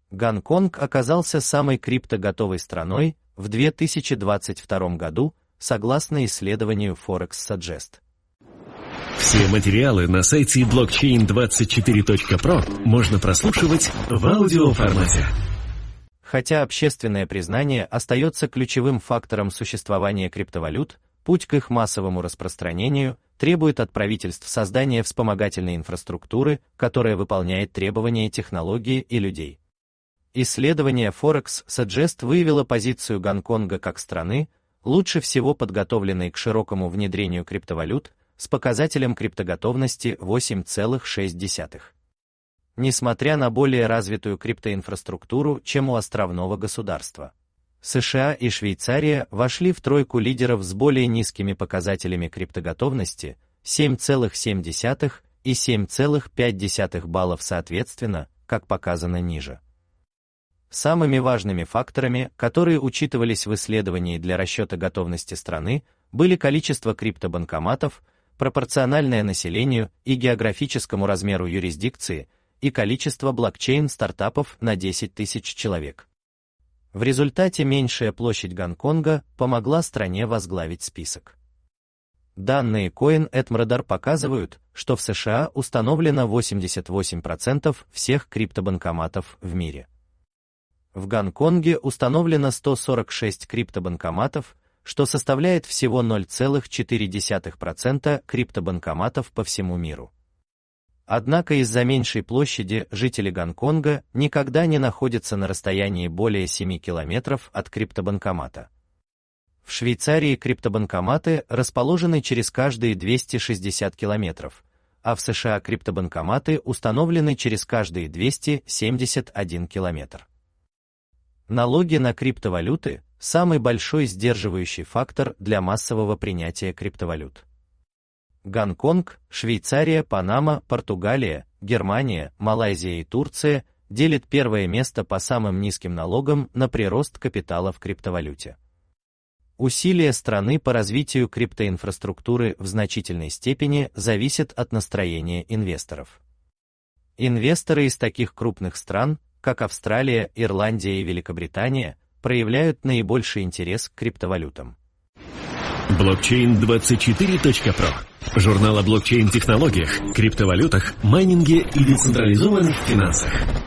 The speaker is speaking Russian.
Гонконг оказался самой криптоготовой страной в 2022 году, согласно исследованию Forex Suggest. Все материалы на сайте blockchain24.pro можно прослушивать в аудиоформате. Хотя общественное признание остается ключевым фактором существования криптовалют, путь к их массовому распространению требует от правительств создания вспомогательной инфраструктуры, которая выполняет требования технологии и людей. Исследование Forex Suggest выявило позицию Гонконга как страны, лучше всего подготовленной к широкому внедрению криптовалют, с показателем криптоготовности 8,6. Несмотря на более развитую криптоинфраструктуру, чем у островного государства, США и Швейцария вошли в тройку лидеров с более низкими показателями криптоготовности 7,7 и 7,5 баллов соответственно, как показано ниже. Самыми важными факторами, которые учитывались в исследовании для расчета готовности страны, были количество криптобанкоматов, пропорциональное населению и географическому размеру юрисдикции и количество блокчейн-стартапов на 10 тысяч человек. В результате меньшая площадь Гонконга помогла стране возглавить список. Данные CoinEdMradar показывают, что в США установлено 88% всех криптобанкоматов в мире. В Гонконге установлено 146 криптобанкоматов, что составляет всего 0,4% криптобанкоматов по всему миру. Однако из-за меньшей площади жители Гонконга никогда не находятся на расстоянии более 7 километров от криптобанкомата. В Швейцарии криптобанкоматы расположены через каждые 260 километров, а в США криптобанкоматы установлены через каждые 271 километр. Налоги на криптовалюты – самый большой сдерживающий фактор для массового принятия криптовалют. Гонконг, Швейцария, Панама, Португалия, Германия, Малайзия и Турция делят первое место по самым низким налогам на прирост капитала в криптовалюте. Усилия страны по развитию криптоинфраструктуры в значительной степени зависят от настроения инвесторов. Инвесторы из таких крупных стран, как Австралия, Ирландия и Великобритания, проявляют наибольший интерес к криптовалютам. Blockchain24.pro. Журнал о блокчейн-технологиях, криптовалютах, майнинге и децентрализованных финансах.